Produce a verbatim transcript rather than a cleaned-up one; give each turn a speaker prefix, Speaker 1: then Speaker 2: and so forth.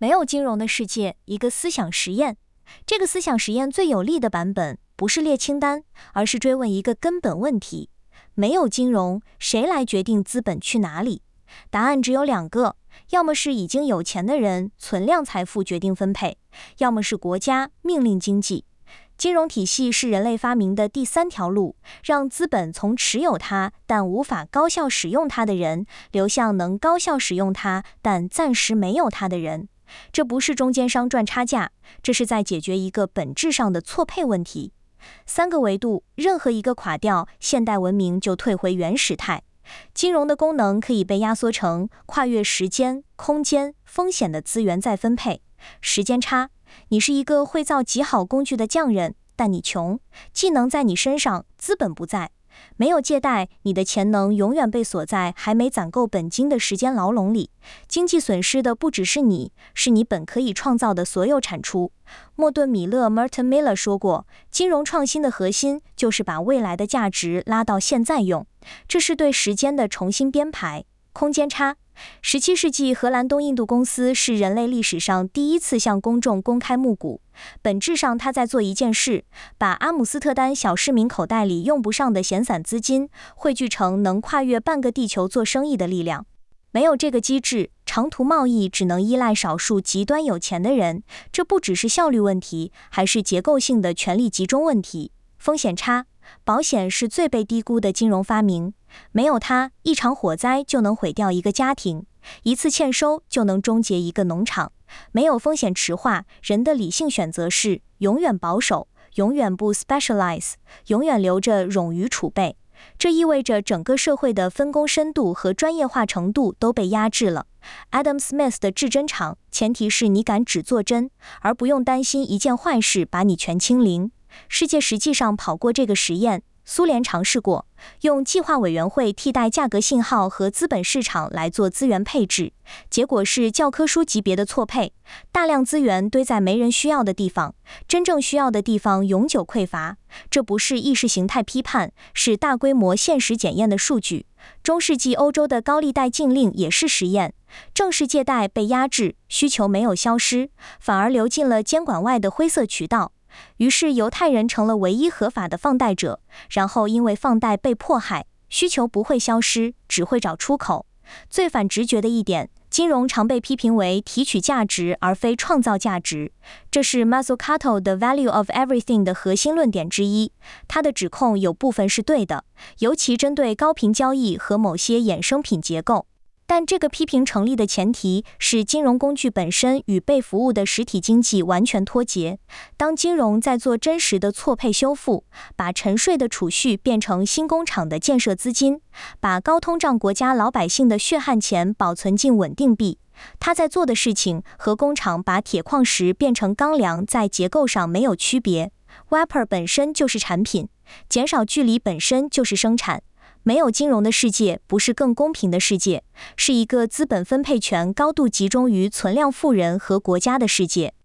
Speaker 1: 没有金融的世界，一个思想实验。这个思想实验最有力的版本不是列清单，而是追问一个根本问题：没有金融，谁来决定资本去哪里？答案只有两个，要么是已经有钱的人存量财富决定分配，要么是国家命令经济。金融体系是人类发明的第三条路，让资本从持有它但无法高效使用它的人，流向能高效使用它但暂时没有它的人。这不是中间商赚差价，这是在解决一个本质上的错配问题。三个维度，任何一个垮掉，现代文明就退回原始态。金融的功能可以被压缩成跨越时间、空间、风险的资源再分配。时间差，你是一个会造极好工具的匠人，但你穷，技能在你身上，资本不在。没有借贷，你的潜能永远被锁在还没攒够本金的时间牢笼里。经济损失的不只是你，是你本可以创造的所有产出。莫顿·米勒 （Merton Miller） 说过，金融创新的核心就是把未来的价值拉到现在用，这是对时间的重新编排。空间差，十七世纪荷兰东印度公司是人类历史上第一次向公众公开募股。本质上，他在做一件事，把阿姆斯特丹小市民口袋里用不上的闲散资金汇聚成能跨越半个地球做生意的力量。没有这个机制，长途贸易只能依赖少数极端有钱的人，这不只是效率问题，还是结构性的权力集中问题。风险差，保险是最被低估的金融发明，没有它，一场火灾就能毁掉一个家庭，一次欠收就能终结一个农场。没有风险池化，人的理性选择是永远保守，永远不 specialize， 永远留着冗余储备。这意味着整个社会的分工深度和专业化程度都被压制了。Adam Smith 的至真厂，前提是你敢只做真，而不用担心一件坏事把你全清零。世界实际上跑过这个实验。苏联尝试过用计划委员会替代价格信号和资本市场来做资源配置，结果是教科书级别的错配，大量资源堆在没人需要的地方，真正需要的地方永久匮乏。这不是意识形态批判，是大规模现实检验的数据。中世纪欧洲的高利贷禁令也是实验，正式借贷被压制，需求没有消失，反而流进了监管外的灰色渠道。于是犹太人成了唯一合法的放贷者，然后因为放贷被迫害，需求不会消失，只会找出口。最反直觉的一点，金融常被批评为提取价值而非创造价值，这是 Mazzucato 的 Value of Everything 的核心论点之一。他的指控有部分是对的，尤其针对高频交易和某些衍生品结构。但这个批评成立的前提是金融工具本身与被服务的实体经济完全脱节。当金融在做真实的错配修复，把沉睡的储蓄变成新工厂的建设资金，把高通胀国家老百姓的血汗钱保存进稳定币，他在做的事情和工厂把铁矿石变成钢梁在结构上没有区别。Vapor 本身就是产品，减少距离本身就是生产。没有金融的世界不是更公平的世界，是一个资本分配权高度集中于存量富人和国家的世界。